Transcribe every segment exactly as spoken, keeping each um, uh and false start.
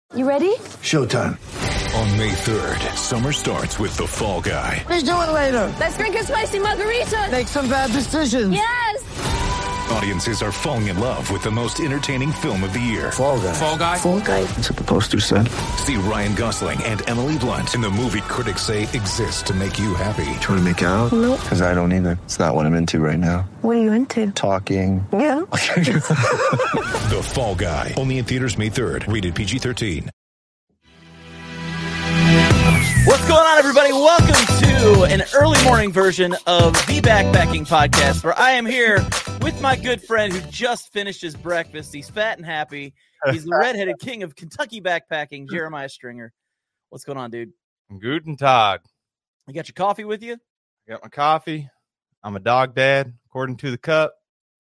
You ready? Showtime. On May third, summer starts with The Fall Guy. Let's do it later. Let's drink a spicy margarita. Make some bad decisions. Yes! Audiences are falling in love with the most entertaining film of the year. Fall Guy. Fall Guy? Fall guy. That's what the poster said. See Ryan Gosling and Emily Blunt in the movie critics say exists to make you happy. Trying to make it out? Nope. Because I don't either. It's not what I'm into right now. What are you into? Talking. Yeah. The Fall Guy. Only in theaters May third. Rated P G thirteen. What's going on, everybody? Welcome to an early morning version of the Backpacking Podcast, where I am here with my good friend who just finished his breakfast. He's fat and happy. He's the redheaded king of Kentucky backpacking, Jeremiah Stringer. What's going on, dude? Guten Tag. You got your coffee with you? I got my coffee. I'm a dog dad, according to the cup.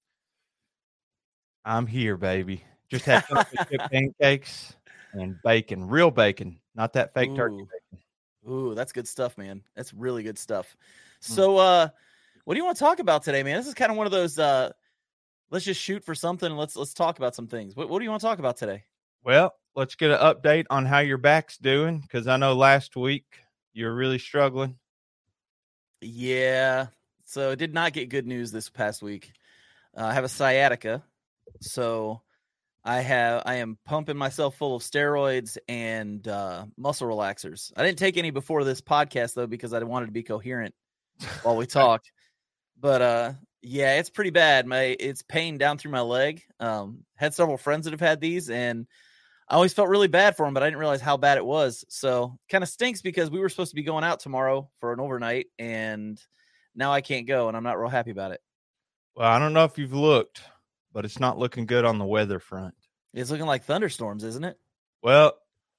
I'm here, baby. Just had chocolate chip pancakes and bacon, real bacon, not that fake Ooh. turkey bacon. Ooh, that's good stuff, man. That's really good stuff. So, uh, what do you want to talk about today, man? This is kind of one of those. Uh, let's just shoot for something. And let's let's talk about some things. What, what do you want to talk about today? Well, let's get an update on how your back's doing, because I know last week you were really struggling. Yeah. So, I did not get good news this past week. Uh, I have a sciatica, so I have I am pumping myself full of steroids and uh, muscle relaxers. I didn't take any before this podcast though, because I wanted to be coherent while we talked. But uh, yeah, it's pretty bad. My it's pain down through my leg. Um, had several friends that have had these, and I always felt really bad for them, but I didn't realize how bad it was. So kind of stinks, because we were supposed to be going out tomorrow for an overnight, and now I can't go, and I'm not real happy about it. Well, I don't know if you've looked, but it's not looking good on the weather front. It's looking like thunderstorms, isn't it? Well,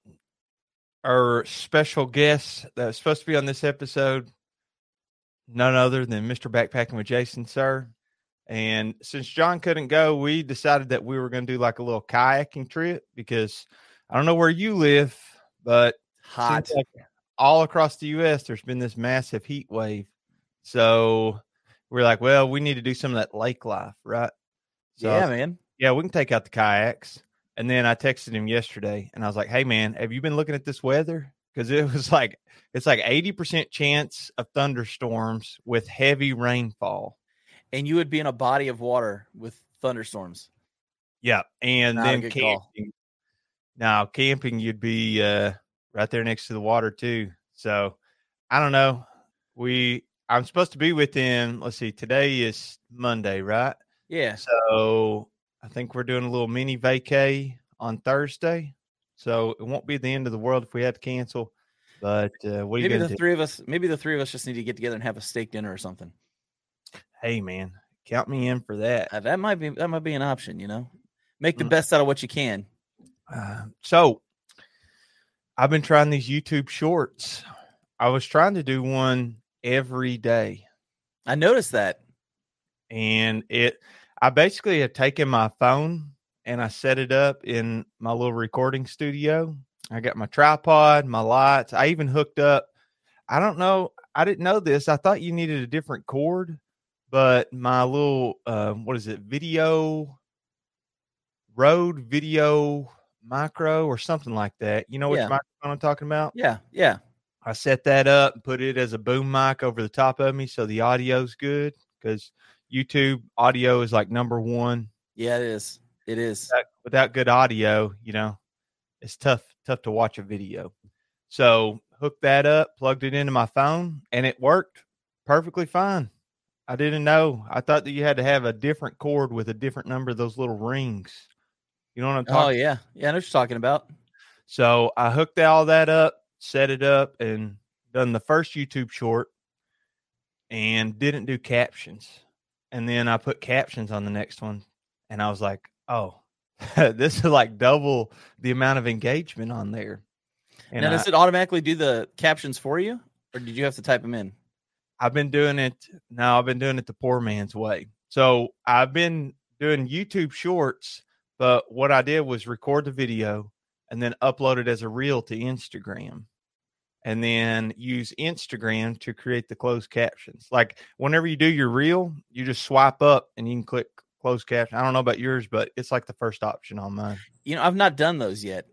our special guest that's supposed to be on this episode, none other than Mister Backpacking with Jason, sir. And since John couldn't go, we decided that we were going to do like a little kayaking trip, because I don't know where you live, but Hot. seems like all across the U S there's been this massive heat wave. So we're like, well, we need to do some of that lake life, right? So, Yeah, man. yeah, we can take out the kayaks. And then I texted him yesterday, and I was like, hey, man, have you been looking at this weather? Because it was like, it's like eighty percent chance of thunderstorms with heavy rainfall. And you would be in a body of water with thunderstorms. Yeah. And Not a then good call. camping. Now, camping, you'd be uh, right there next to the water, too. So I don't know. We, I'm supposed to be with him. Let's see, today is Monday, right? Yeah. So I think we're doing a little mini vacay on Thursday. So it won't be the end of the world if we had to cancel. But uh, what are you Maybe going the to do? three of us, maybe the three of us just need to get together and have a steak dinner or something. Hey, man, count me in for that. Uh, that might be, that might be an option, you know, make the Mm. best out of what you can. Uh, so I've been trying these YouTube shorts. I was trying to do one every day. I noticed that. And it, I basically have taken my phone and I set it up in my little recording studio. I got my tripod, my lights. I even hooked up. I don't know. I didn't know this. I thought you needed a different cord, but my little, uh, what is it? Video, Rode Video Micro or something like that. You know which Yeah. microphone I'm talking about? Yeah. Yeah. I set that up and put it as a boom mic over the top of me so the audio's good, because YouTube audio is like number one. Yeah, it is. It is. Without, without good audio, you know, it's tough, tough to watch a video. So hooked that up, plugged it into my phone, and it worked perfectly fine. I didn't know. I thought that you had to have a different cord with a different number of those little rings. You know what I'm Oh, talking yeah. Yeah. I know what you're talking about. So I hooked all that up, set it up, and done the first YouTube short and didn't do captions. And then I put captions on the next one, and I was like, oh, this is like double the amount of engagement on there. And now, I, does it automatically do the captions for you, or did you have to type them in? I've been doing it. Now I've been doing it the poor man's way. So I've been doing YouTube shorts, but what I did was record the video and then upload it as a reel to Instagram, and then use Instagram to create the closed captions. Like whenever you do your reel, you just swipe up and you can click closed caption. I don't know about yours, but it's like the first option on mine. You know, I've not done those yet.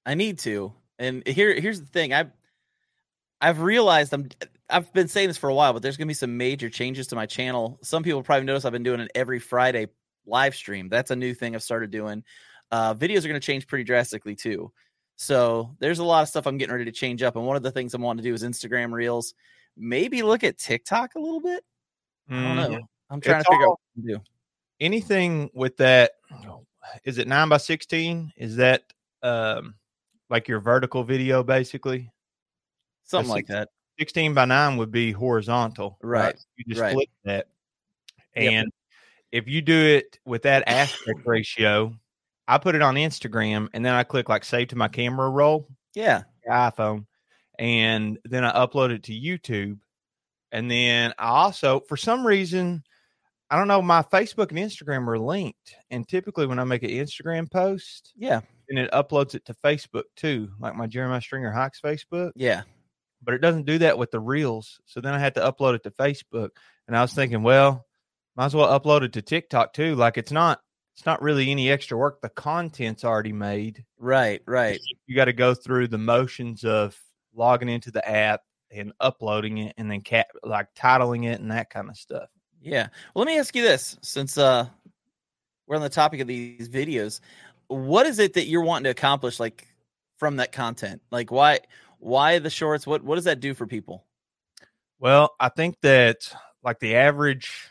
I need to. And here, here's the thing. I've, I've realized I'm, I've been saying this for a while, but there's going to be some major changes to my channel. Some people probably notice I've been doing an every Friday live stream. That's a new thing I've started doing. Uh, videos are going to change pretty drastically too. So there's a lot of stuff I'm getting ready to change up. And one of the things I'm wanting to do is Instagram Reels. Maybe look at TikTok a little bit. I don't know. Mhm. I'm trying It's to figure all- out what to do. Anything with that, is it nine by sixteen? Is that um like your vertical video basically? Something A like six- that. sixteen by nine would be horizontal. Right. You just Right. split that. Yep. And if you do it with that aspect ratio, I put it on Instagram and then I click like save to my camera roll, Yeah. iPhone, and then I upload it to YouTube. And then I also, for some reason, I don't know, my Facebook and Instagram are linked. And typically when I make an Instagram post, Yeah. then it uploads it to Facebook too, like my Jeremiah Stringer Hikes Facebook. Yeah. But it doesn't do that with the Reels. So then I had to upload it to Facebook. And I was thinking, well, might as well upload it to TikTok too. Like it's not, it's not really any extra work. The content's already made. Right. Right. You got to go through the motions of logging into the app and uploading it and then cat like titling it and that kind of stuff. Yeah. Well, let me ask you this, since uh, we're on the topic of these videos, what is it that you're wanting to accomplish, like from that content? Like why, why the shorts? What, what does that do for people? Well, I think that like the average,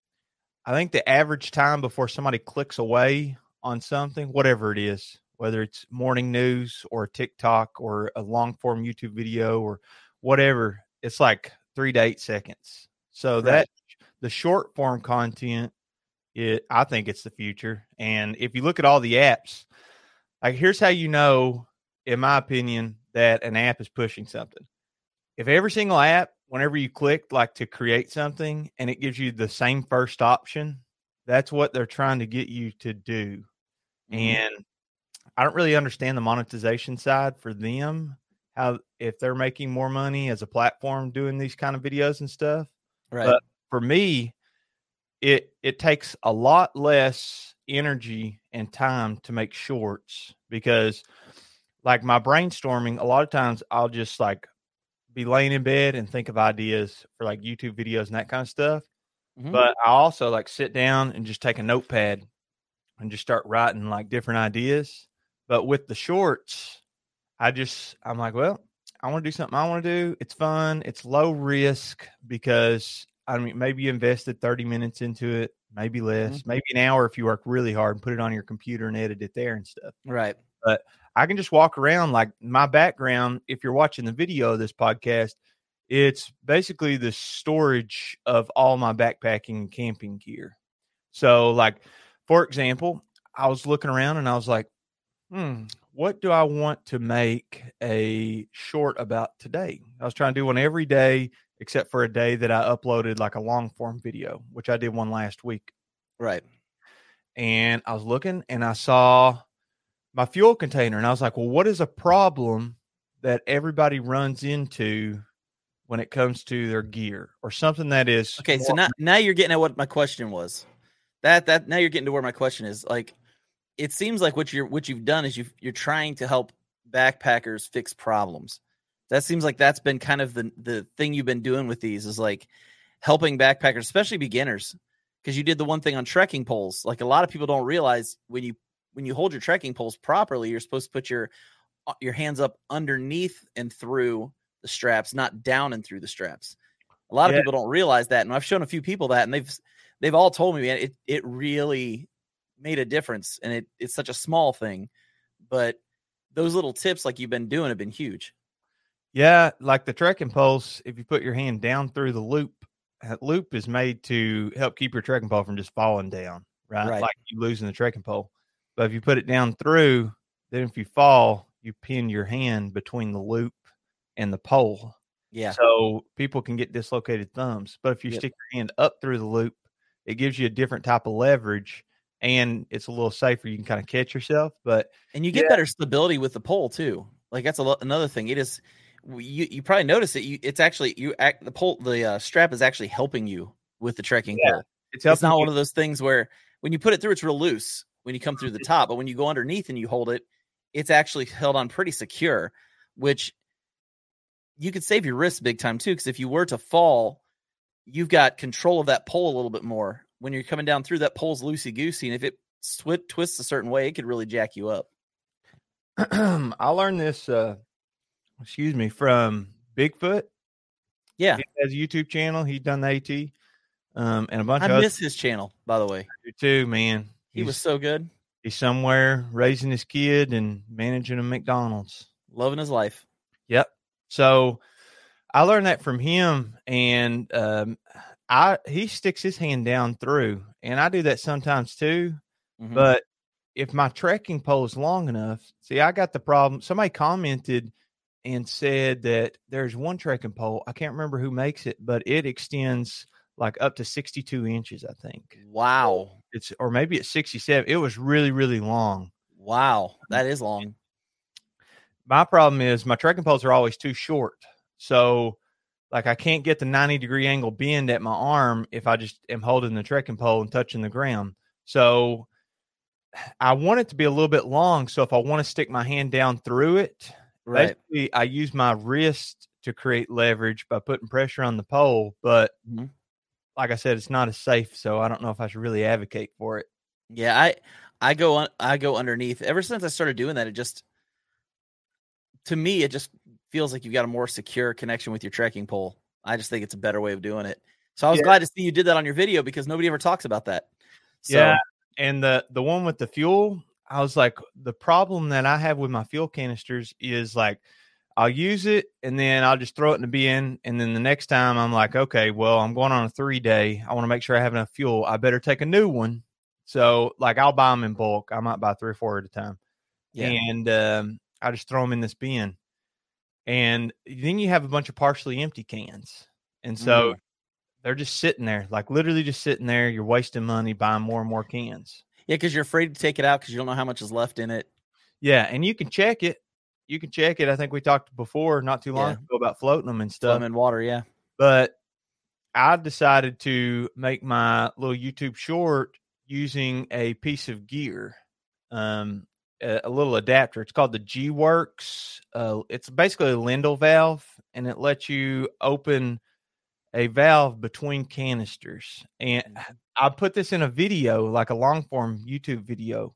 I think the average time before somebody clicks away on something, whatever it is, whether it's morning news or TikTok or a long form YouTube video or whatever, it's like three to eight seconds. So Right. that the short form content, it I think it's the future. And if you look at all the apps, like here's how you know, in my opinion, that an app is pushing something. If every single app, whenever you click like to create something and it gives you the same first option, that's what they're trying to get you to do. Mhm. And I don't really understand the monetization side for them, how if they're making more money as a platform doing these kind of videos and stuff. Right. But for me, it it takes a lot less energy and time to make shorts because like my brainstorming, a lot of times I'll just like be laying in bed and think of ideas for like YouTube videos and that kind of stuff. Mhm. But I also like sit down and just take a notepad and just start writing like different ideas. But with the shorts, I just, I'm like, well, I want to do something I want to do. It's fun. It's low risk because I mean, maybe you invested thirty minutes into it, maybe less, maybe an hour if you work really hard and put it on your computer and edit it there and stuff. Right. But I can just walk around like my background. If you're watching the video of this podcast, it's basically the storage of all my backpacking and camping gear. So like, for example, I was looking around and I was like, hmm, what do I want to make a short about today? I was trying to do one every day, except for a day that I uploaded like a long form video, which I did one last week. Right. And I was looking and I saw my fuel container and I was like, well, what is a problem that everybody runs into when it comes to their gear or something that is Okay. So more- now, now you're getting at what my question was. That that now you're getting to where my question is. Like, it seems like what you're what you've done is you you're trying to help backpackers fix problems. That seems like that's been kind of the the thing you've been doing with these is like helping backpackers, especially beginners, because you did the one thing on trekking poles. Like a lot of people don't realize when you when you hold your trekking poles properly, you're supposed to put your your hands up underneath and through the straps, not down and through the straps. A lot of Yeah. people don't realize that, and I've shown a few people that, and they've they've all told me, man, it it really made a difference, and it it's such a small thing, but those little tips like you've been doing have been huge. Yeah, like the trekking poles, if you put your hand down through the loop, that loop is made to help keep your trekking pole from just falling down, right? Right. Like you losing the trekking pole. But if you put it down through, then if you fall, you pin your hand between the loop and the pole. Yeah, So people can get dislocated thumbs. But if you Yep. stick your hand up through the loop, it gives you a different type of leverage and it's a little safer. You can kind of catch yourself. But and you get Yeah. better stability with the pole too. Like that's a lo- another thing. It is you you probably notice it. You it's actually you act the pole the uh, strap is actually helping you with the trekking Yeah. pole. it's It's helping not you- one of those things where when you put it through, it's real loose when you come through the top, but when you go underneath and you hold it, it's actually held on pretty secure, which you could save your wrists big time too. Because if you were to fall, you've got control of that pole a little bit more. When you're coming down through, that pole's loosey goosey, and if it sw- twists a certain way, it could really jack you up. I learned this, uh, excuse me, from Bigfoot. Yeah, he has a YouTube channel. He's done the AT, um, and a bunch I of miss his channel, by the way. others too. Man, He he's, was so good, he's somewhere raising his kid and managing a McDonald's. loving his life. Yep. So I learned that from him, and um, I he sticks his hand down through, and I do that sometimes too. Mhm. But if my trekking pole is long enough, see, I got the problem. Somebody commented and said that there's one trekking pole. I can't remember who makes it, but it extends like up to sixty-two inches, I think. Wow, It's or maybe it's sixty-seven. It was really, really long. wow, that is long. My problem is my trekking poles are always too short. So like I can't get the ninety degree angle bend at my arm if I just am holding the trekking pole and touching the ground. So I want it to be a little bit long. So if I want to stick my hand down through it, Right. basically I use my wrist to create leverage by putting pressure on the pole. But Mhm. like I said, it's not as safe. So I don't know if I should really advocate for it. Yeah, I I go on I go underneath. Ever since I started doing that, it just to me it just feels like you've got a more secure connection with your trekking pole. I just think it's a better way of doing it. So I was Yeah. glad to see you did that on your video because nobody ever talks about that. So, Yeah. And the, the one with the fuel, I was like, the problem that I have with my fuel canisters is like, I'll use it and then I'll just throw it in the bin. And then the next time I'm like, okay, well, I'm going on a three day. I want to make sure I have enough fuel. I better take a new one. So like I'll buy them in bulk. I might buy three or four at a time. yeah. And um, I just throw them in this bin. And then you have a bunch of partially empty cans. And so Mhm. they're just sitting there, like literally just sitting there. You're wasting money buying more and more cans. Yeah, because you're afraid to take it out because you don't know how much is left in it. Yeah, and you can check it. You can check it. I think we talked before, not too long Yeah. ago, about floating them and Flow stuff. 'em in water, yeah. But I decided to make my little YouTube short using a piece of gear, um, a, a little adapter. It's called the G-Works. Uh, it's basically a Lindell valve, and it lets you open a valve between canisters. And Mhm. I put this in a video, like a long form YouTube video,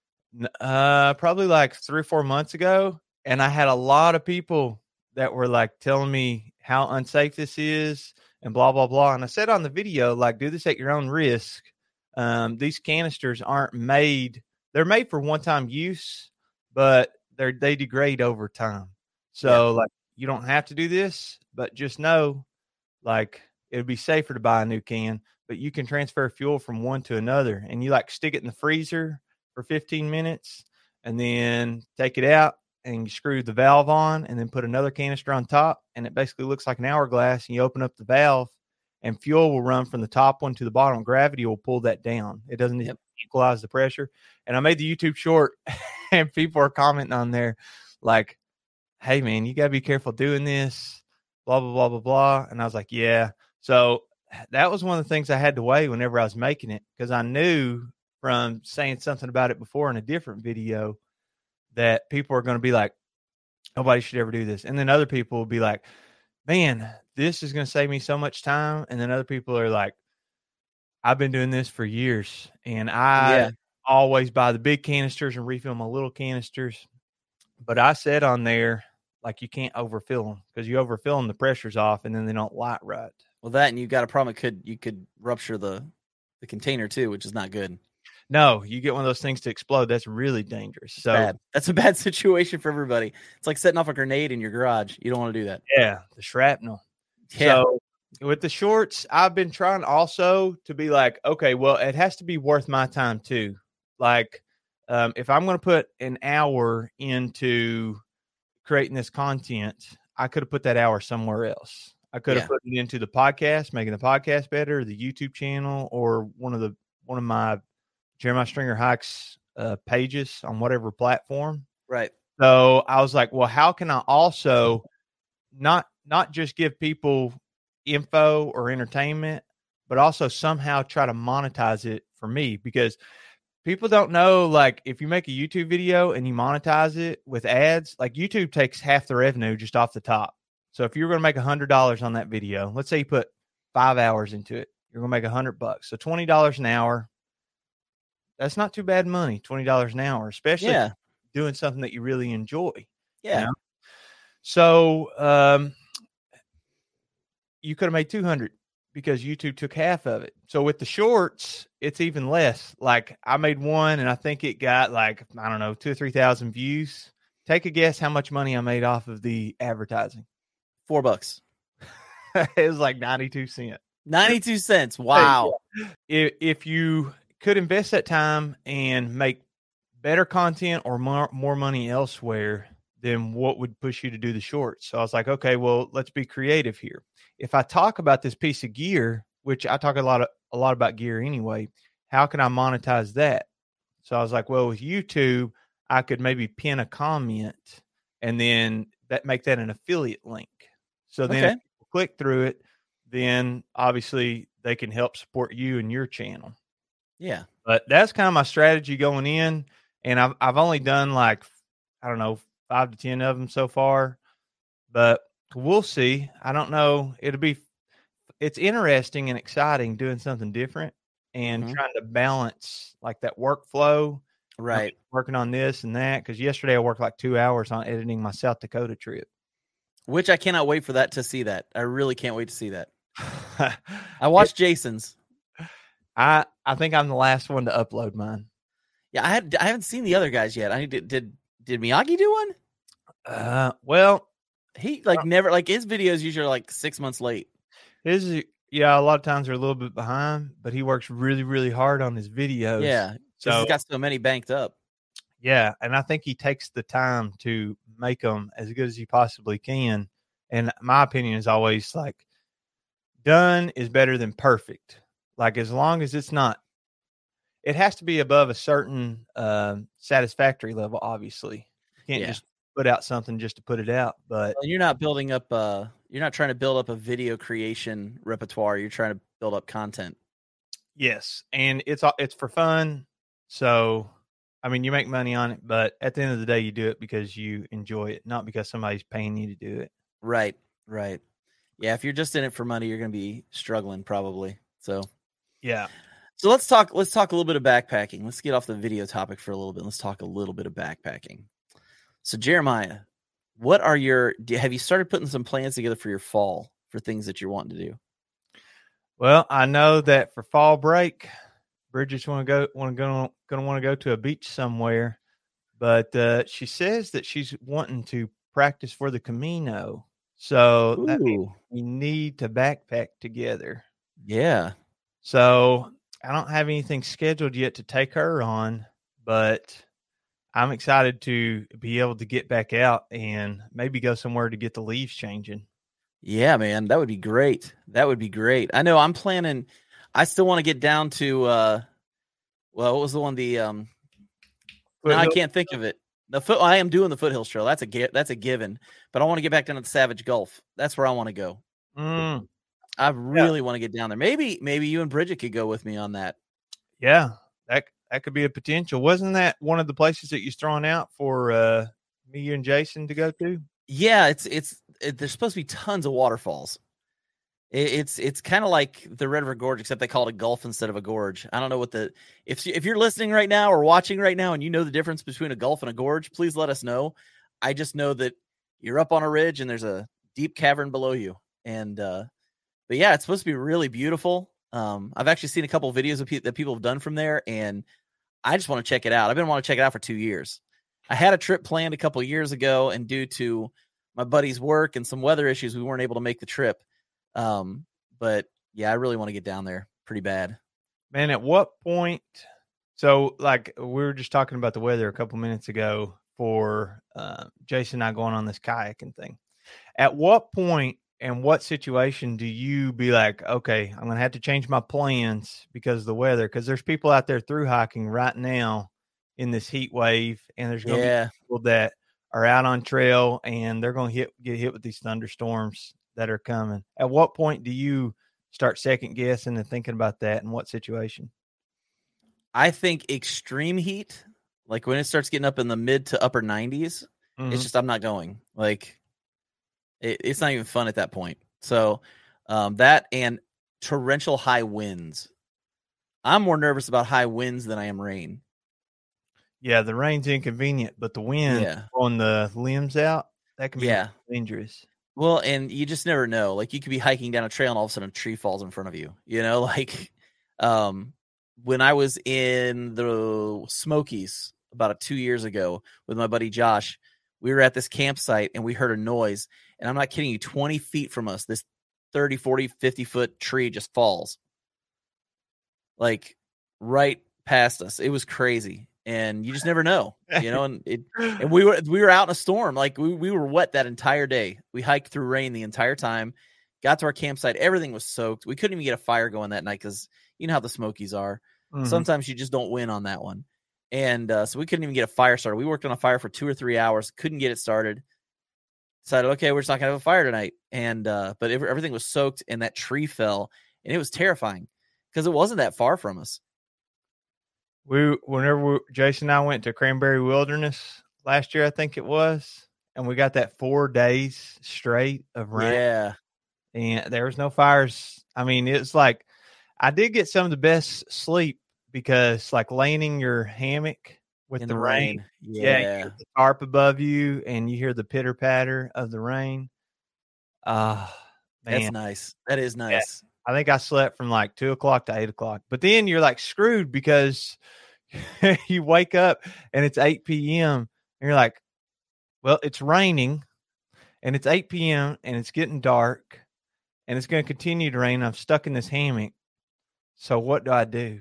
uh, probably like three or four months ago. And I had a lot of people that were like telling me how unsafe this is and blah, blah, blah. And I said on the video, like, do this at your own risk. Um, these canisters aren't made, they're made for one time use, but they're, they degrade over time. So like, you don't have to do this, but just know, like, it would be safer to buy a new can, but you can transfer fuel from one to another, and you like stick it in the freezer for fifteen minutes and then take it out and you screw the valve on and then put another canister on top. And it basically looks like an hourglass, and you open up the valve and fuel will run from the top one to the bottom. Gravity will pull that down. It doesn't Yep. equalize the pressure. And I made the YouTube short and people are commenting on there like, hey man, you gotta be careful doing this, blah, blah, blah, blah, blah. And I was like, yeah. So that was one of the things I had to weigh whenever I was making it, because I knew from saying something about it before in a different video that people are going to be like, nobody should ever do this. And then other people will be like, man, this is going to save me so much time. And then other people are like, I've been doing this for years and I Yeah. always buy the big canisters and refill my little canisters. But I said on there, like, you can't overfill them, because you overfill them, the pressure's off and then they don't light right. Well, that and you got a problem. It could you could rupture the the container too, which is not good. No, you get one of those things to explode. That's really dangerous. So Bad. That's a bad situation for everybody. It's like setting off a grenade in your garage. You don't want to do that. yeah, the shrapnel. Yeah. So with the shorts, I've been trying also to be like, okay, well, it has to be worth my time too. Like, um, if I'm going to put an hour into creating this content, I could have put that hour somewhere else. I could have Yeah. put it into the podcast, making the podcast better, the YouTube channel, or one of the one of my Jeremiah Stringer Hikes uh, pages on whatever platform. Right. So I was like, well, how can I also not not just give people info or entertainment, but also somehow try to monetize it for me? Because people don't know, like, if you make a YouTube video and you monetize it with ads, like YouTube takes half the revenue just off the top. So if you're going to make a hundred dollars on that video, let's say you put five hours into it, you're going to make a hundred bucks. So twenty dollars an hour. That's not too bad money. twenty dollars an hour, especially Yeah. doing something that you really enjoy. Yeah. You know? So um, you could have made two hundred because YouTube took half of it. So with the shorts, it's even less. Like I made one and I think it got like, I don't know, two or three thousand views. Take a guess how much money I made off of the advertising. Four bucks. It was like ninety-two cents. ninety-two cents. Wow. If, if you could invest that time and make better content or more, more money elsewhere, then what would push you to do the shorts? So I was like, okay, well, let's be creative here. If I talk about this piece of gear, which I talk a lot of, a lot about gear anyway, how can I monetize that? So I was like, well, with YouTube, I could maybe pin a comment and then that make that an affiliate link. So then Okay. if people click through it, then obviously they can help support you and your channel. Yeah. But that's kind of my strategy going in. And I've, I've only done like, I don't know, five to ten of them so far, but we'll see. I don't know. It'll be, it's interesting and exciting doing something different and Mhm. trying to balance like that workflow, Right. working on this and that. Cause yesterday I worked like two hours on editing my South Dakota trip. Which I cannot wait for that to see that. I really can't wait to see that. I watched Jason's. I, I think I'm the last one to upload mine. Yeah, I had I haven't seen the other guys yet. I did did did Miyagi do one? Uh, well, He like never like his videos usually are like six months late. his, yeah, a lot of times they're a little bit behind, but he works really, really hard on his videos. Yeah. So So he's got so many banked up. yeah, and I think he takes the time to make them as good as he possibly can. And my opinion is always like, done is better than perfect. Like as long as it's not, it has to be above a certain uh, satisfactory level. Obviously, you can't Yeah. just put out something just to put it out. But Well, you're not building up uh you're not trying to build up a video creation repertoire. You're trying to build up content. yes, and it's all- it's for fun. So I mean, you make money on it, but at the end of the day, you do it because you enjoy it, not because somebody's paying you to do it. Right. Right. Yeah, if you're just in it for money, you're gonna be struggling probably. So Yeah. So let's talk. Let's talk a little bit of backpacking. Let's get off the video topic for a little bit. Let's talk a little bit of backpacking. So Jeremiah, what are your? Do, have you started putting some plans together for your fall for things that you're wanting to do? Well, I know that for fall break, Bridget's want to go want to go going to want to go to a beach somewhere, but uh, she says that she's wanting to practice for the Camino. So that means Ooh, we need to backpack together. yeah, So I don't have anything scheduled yet to take her on, but I'm excited to be able to get back out and maybe go somewhere to get the leaves changing. yeah, man, that would be great. That would be great. I know. I'm planning. I still want to get down to. uh Well, what was the one? The um. No, I Foothill- can't think of it. The foot. I am doing the Foothills Trail. That's a gi- that's a given. But I want to get back down to the Savage Gulf. That's where I want to go. Mm, I really want to get down there. Maybe maybe you and Bridget could go with me on that. yeah, that that could be a potential. Wasn't that one of the places that you're throwing out for uh, me and Jason to go to? Yeah, it's it's it, there's supposed to be tons of waterfalls. It, it's it's kind of like the Red River Gorge, except they call it a gulf instead of a gorge. I don't know what the if if you're listening right now or watching right now and you know the difference between a gulf and a gorge, please let us know. I just know that you're up on a ridge and there's a deep cavern below you, and uh, but yeah, it's supposed to be really beautiful. Um, I've actually seen a couple of videos of pe- that people have done from there, and I just want to check it out. I've been wanting to check it out for two years. I had a trip planned a couple of years ago, and due to my buddy's work and some weather issues, we weren't able to make the trip. Um, but yeah, I really want to get down there pretty bad. Man, at what point? So, like, we were just talking about the weather a couple minutes ago for uh, Jason and I going on this kayaking thing. At what point and what situation do you be like, okay, I'm going to have to change my plans because of the weather? Because there's people out there through hiking right now in this heat wave, and there's going to Yeah. be people that are out on trail and they're going to hit get hit with these thunderstorms that are coming. At what point do you start second guessing and thinking about that, and what situation? I think extreme heat, like when it starts getting up in the mid to upper nineties, Mhm. it's just I'm not going. Like it, it's not even fun at that point. So um, that and torrential high winds. I'm more nervous about high winds than I am rain. Yeah, the rain's inconvenient, but the wind Yeah. on the limbs out, that can be Yeah. dangerous. Well, and you just never know. Like you could be hiking down a trail and all of a sudden a tree falls in front of you. You know, like um, when I was in the Smokies about two years ago with my buddy Josh, we were at this campsite and we heard a noise. And I'm not kidding you, twenty feet from us, this thirty, forty, fifty foot tree just falls. Like right past us. It was crazy. And you just never know, you know, and it, and we were, we were out in a storm. Like we, we were wet that entire day. We hiked through rain the entire time, got to our campsite. Everything was soaked. We couldn't even get a fire going that night. Cause you know how the Smokies are. Mhm. Sometimes you just don't win on that one. And uh, so we couldn't even get a fire started. We worked on a fire for two or three hours. Couldn't get it started. Decided, okay, we're just not gonna have a fire tonight. And, uh, but it, everything was soaked and that tree fell and it was terrifying because it wasn't that far from us. We, whenever we, Jason and I went to Cranberry Wilderness last year, I think it was, and we got that four days straight of rain. Yeah. And there was no fires. I mean, it's like I did get some of the best sleep because, like, laying in your hammock with In the, the rain, rain. yeah, you Yeah. hear the tarp above you, and you hear the pitter patter of the rain. Ah, man, That's nice. That is nice. I think I slept from like two o'clock to eight o'clock. But then you're like screwed because you wake up and it's eight p.m. and you're like, well, it's raining and it's eight p.m. and it's getting dark and it's going to continue to rain. I'm stuck in this hammock. So what do I do?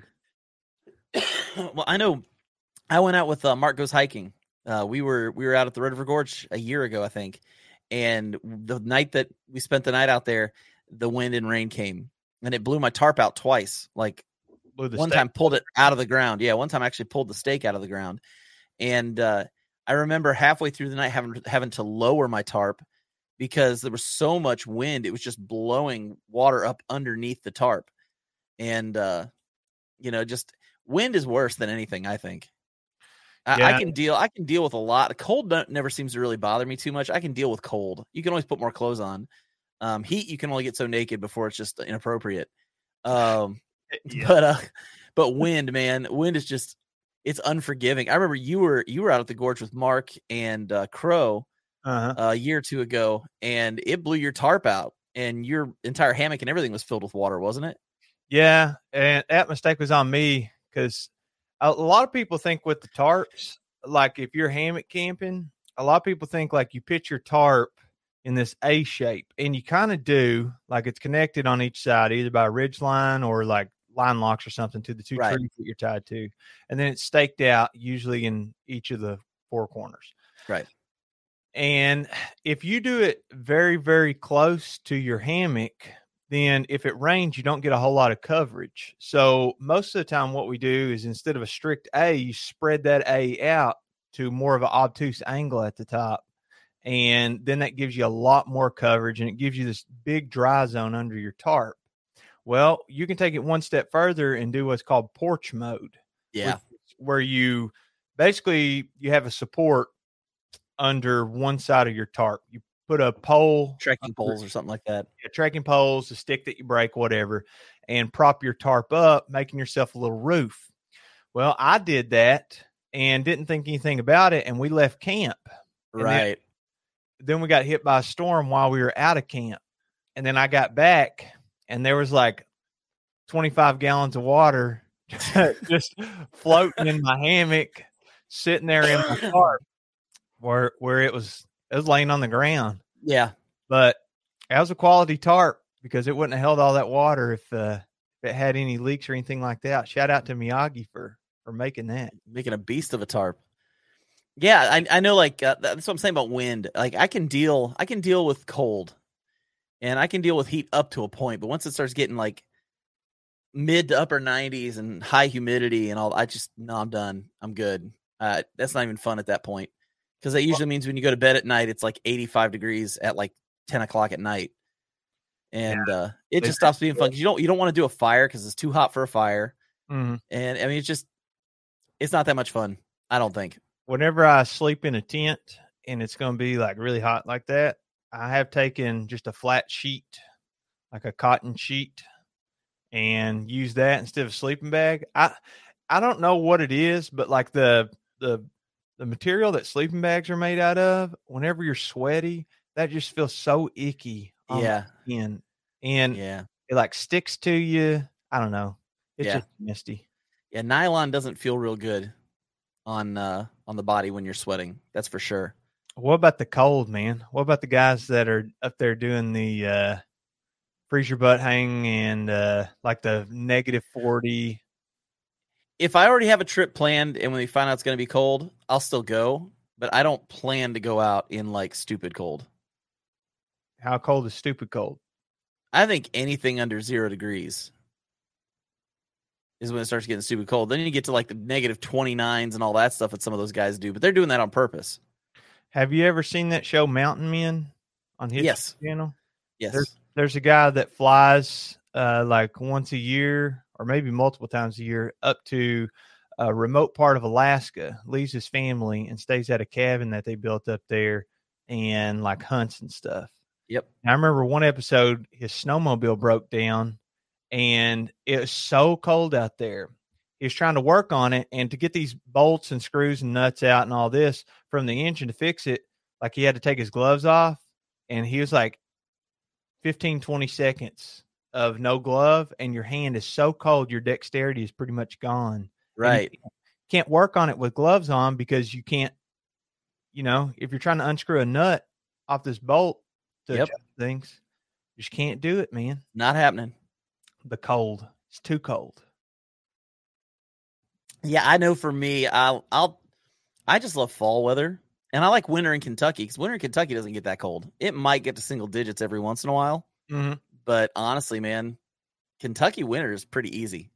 Well, I know I went out with uh, Mark Goes Hiking. Uh, we were we were out at the Red River Gorge a year ago, I think. And the night that we spent the night out there, the wind and rain came and it blew my tarp out twice. Like Blew the one stake. time pulled it out of the ground. Yeah, one time I actually pulled the stake out of the ground. And uh, I remember halfway through the night having having to lower my tarp because there was so much wind. It was just blowing water up underneath the tarp. And, uh, you know, just wind is worse than anything, I think. I, Yeah. I can deal. I can deal with a lot. Cold don't- never seems to really bother me too much. I can deal with cold. You can always put more clothes on. Um, heat, you can only get so naked before it's just inappropriate. Um, Yeah. but uh, but wind, man, wind is just it's unforgiving. I remember you were you were out at the gorge with Mark and uh, Crow Uh-huh. uh, a year or two ago, and it blew your tarp out, and your entire hammock and everything was filled with water, wasn't it? Yeah, and that mistake was on me because a, a lot of people think with the tarps, like if you're hammock camping, a lot of people think like you pitch your tarp in this A shape, and you kind of do, like it's connected on each side, either by a ridge line or like line locks or something to the two Right. trees that you're tied to, and then it's staked out usually in each of the four corners. Right. And if you do it very, very close to your hammock, then if it rains, you don't get a whole lot of coverage. So most of the time what we do is instead of a strict A, you spread that A out to more of an obtuse angle at the top. And then that gives you a lot more coverage and it gives you this big dry zone under your tarp. Well, you can take it one step further and do what's called porch mode. Yeah. which- Where you basically you have a support under one side of your tarp. You put a pole, Trekking poles or something like that. yeah, trekking poles, a stick that you break, whatever, and prop your tarp up, making yourself a little roof. Well, I did that and didn't think anything about it, and we left camp. And then- Right. Then we got hit by a storm while we were out of camp. And then I got back, and there was like twenty-five gallons of water just floating in my hammock, sitting there in my tarp where where it was it was laying on the ground. Yeah. But that was a quality tarp because it wouldn't have held all that water if, uh, if it had any leaks or anything like that. Shout out to Miyagi for for making that. Making a beast of a tarp. Yeah, I I know. Like uh, that's what I'm saying about wind. Like I can deal, I can deal with cold, and I can deal with heat up to a point. But once it starts getting like mid to upper nineties and high humidity and all, I just no, I'm done. I'm good. Uh, that's not even fun at that point because that usually means when you go to bed at night, it's like eighty-five degrees at like ten o'clock at night, and uh, it just stops being fun because you don't you don't want to do a fire because it's too hot for a fire. Mm-hmm. And I mean, it's just It's not that much fun. I don't think. Whenever I sleep in a tent and it's going to be like really hot like that, I have taken just a flat sheet, like a cotton sheet, and use that instead of a sleeping bag. I I don't know what it is, but like the the the material that sleeping bags are made out of, whenever you're sweaty, that just feels so icky on Yeah. my skin. And Yeah. it like sticks to you. I don't know. It's Yeah. just misty. Yeah. Nylon doesn't feel real good on uh, on the body when you're sweating. That's for sure. What about the cold, man? What about the guys that are up there doing the uh, freeze your butt hang and uh, like the negative forty? If I already have a trip planned and when we find out it's going to be cold, I'll still go. But I don't plan to go out in like stupid cold. How cold is stupid cold? I think anything under zero degrees is when it starts getting stupid cold. Then you get to like the negative twenty-nines and all that stuff that some of those guys do. But they're doing that on purpose. Have you ever seen that show Mountain Men on his Yes. channel? Yes. There's, there's a guy that flies uh, like once a year or maybe multiple times a year up to a remote part of Alaska, leaves his family and stays at a cabin that they built up there and like hunts and stuff. Yep. And I remember one episode, his snowmobile broke down and it was so cold out there. He was trying to work on it, and to get these bolts and screws and nuts out and all this from the engine to fix it, like he had to take his gloves off, and he was like fifteen, twenty seconds of no glove, and your hand is so cold, your dexterity is pretty much gone. Right. You can't work on it with gloves on because you can't, you know, if you're trying to unscrew a nut off this bolt to Yep. adjust things, you just can't do it, man. Not happening. The cold. It's too cold. Yeah, I know for me, I'll, I'll, I just love fall weather. And I like winter in Kentucky because winter in Kentucky doesn't get that cold. It might get to single digits every once in a while. Mm-hmm. But honestly, man, Kentucky winter is pretty easy.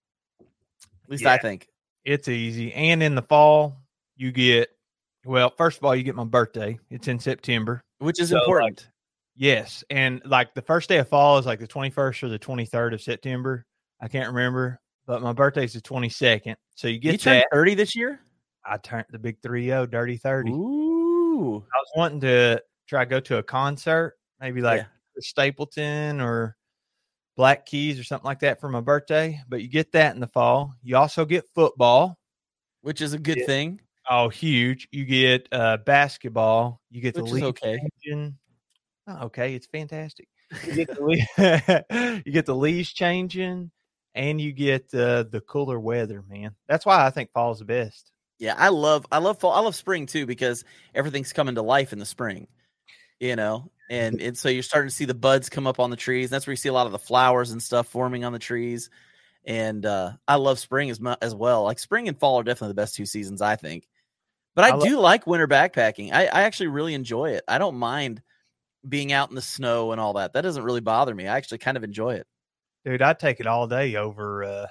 At least Yeah. I think. It's easy. And in the fall, you get, well, first of all, you get my birthday. It's in September. Which is So, important. Yes. And like the first day of fall is like the twenty-first or the twenty-third of September. I can't remember, but my birthday's the twenty-second. So you get You turned that. thirty this year? I turned the big three oh, dirty thirty. Ooh. I was wanting to try to go to a concert, maybe like Yeah. Stapleton or Black Keys or something like that for my birthday. But you get that in the fall. You also get football. Which is a good Yeah. thing. Oh, huge. You get uh, basketball. You get Which the is league okay. changing. Oh, okay, it's fantastic. You get the, le- you get the leaves changing, and you get uh, the cooler weather, man. That's why I think fall is the best. Yeah, I love I love fall. I love spring too because everything's coming to life in the spring. You know, and and so you're starting to see the buds come up on the trees. That's where you see a lot of the flowers and stuff forming on the trees. And uh, I love spring as mu- as well. Like spring and fall are definitely the best two seasons, I think. But I, I lo- do like winter backpacking. I, I actually really enjoy it. I don't mind being out in the snow and all that. That doesn't really bother me. I actually kind of enjoy it. Dude, I'd take it all day over uh,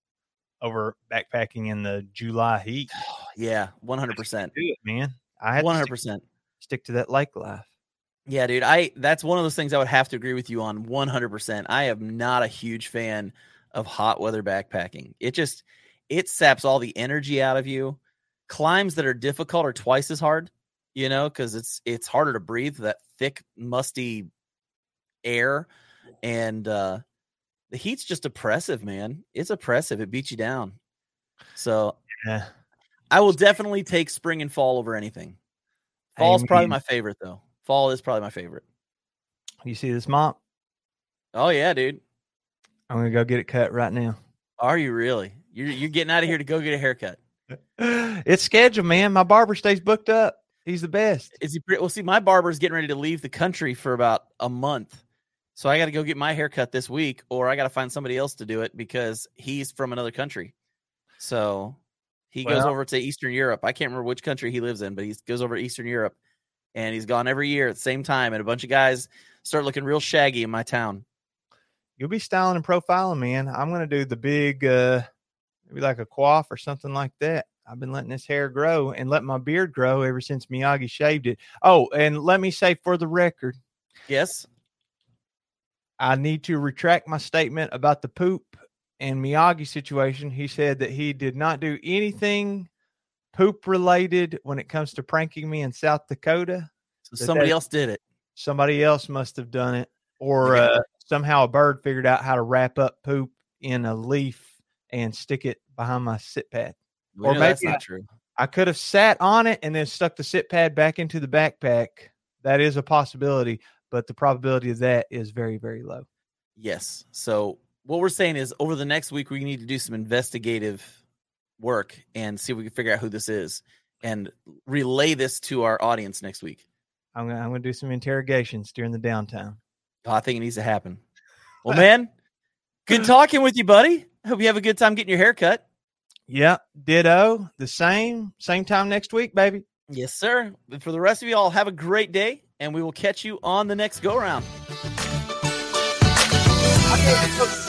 over backpacking in the July heat. Yeah, one hundred percent. Do it, man. I had one to hundred stick, percent. stick to that lake life. Yeah, dude. I that's one of those things I would have to agree with you on one hundred percent. I am not a huge fan of hot weather backpacking. It just it saps all the energy out of you. Climbs that are difficult are twice as hard, you know, because it's it's harder to breathe that thick, musty air, and uh, the heat's just oppressive, man. It's oppressive. It beats you down. So Yeah. I will definitely take spring and fall over anything. Fall's Amen. probably my favorite, though. Fall is probably my favorite. You see this mop? Oh yeah, dude. I'm gonna go get it cut right now. Are you really? You're you're getting out of here to go get a haircut. It's scheduled, man. My barber stays booked up. He's the best. Is he? Well, see, my barber's getting ready to leave the country for about a month, so I got to go get my haircut this week, or I got to find somebody else to do it because he's from another country. So he goes Well- over to Eastern Europe. I can't remember which country he lives in, but he goes over to Eastern Europe, and he's gone every year at the same time. And a bunch of guys start looking real shaggy in my town. You'll be styling and profiling, man. I'm gonna do the big, uh, maybe like a coif or something like that. I've been letting this hair grow and let my beard grow ever since Miyagi shaved it. Oh, and let me say for the record, Yes. I need to retract my statement about the poop. and Miyagi situation, he said that he did not do anything poop related when it comes to pranking me in South Dakota. So somebody else did it. Somebody else must have done it, or uh, somehow a bird figured out how to wrap up poop in a leaf and stick it behind my sit pad. We or know maybe that's not I, true. I could have sat on it and then stuck the sit pad back into the backpack. That is a possibility, but the probability of that is very, very low. Yes. So what we're saying is over the next week, we need to do some investigative work and see if we can figure out who this is and relay this to our audience next week. I'm going I'm to do some interrogations during the downtime. Oh, I think it needs to happen. Well, man, good talking with you, buddy. I hope you have a good time getting your hair cut. Yeah, ditto. The same, same time next week, baby. Yes, sir. And for the rest of you all, have a great day, and we will catch you on the next go-round. Okay,